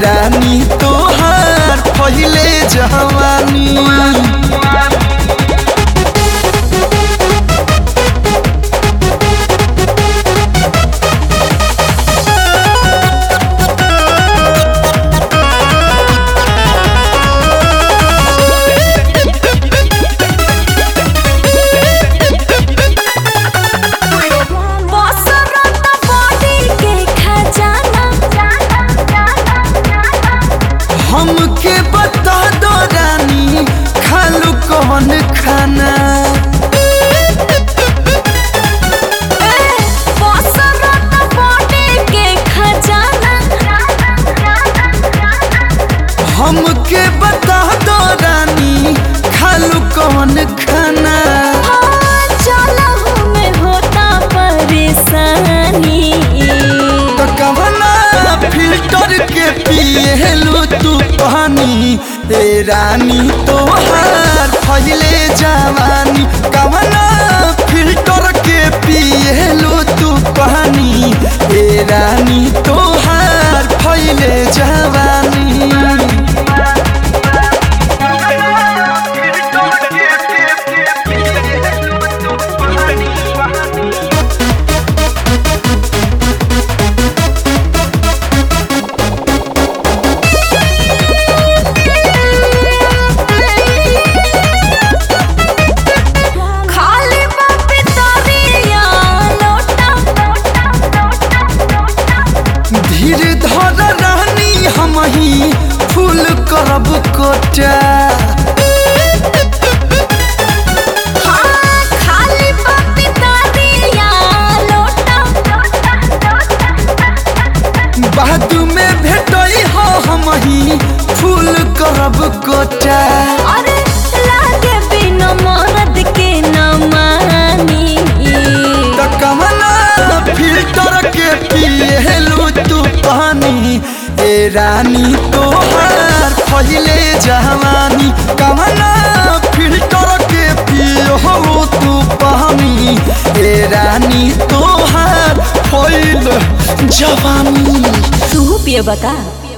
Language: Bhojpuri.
रानी तोहार पहिले जवानी। हमके बता दो रानी खालू कौन खाना। हमके बता दो रानी खालू कौन खाना। होता परेशानी तो कवना फिल्टर के पिएलू तू पानी ए रानी तोहार पहिले जवानी। कवना फिल्टर के पिएलू तू पानी ए रानी तोहार पहिले जवानी। धीर धर रानी हम ही फूल करब कोटा। बाद में भेटई हो हम ही फूल करब कोटा। अरे लागे बिना मरद के न मानी तो कमना फिल्टर के पिएलू तू पानी ए रानी तोहार पहिले जवानी। कमना फिल्टर के पियो तू पानी ए रानी तोहार पहिले जवानी। तू पिए बता।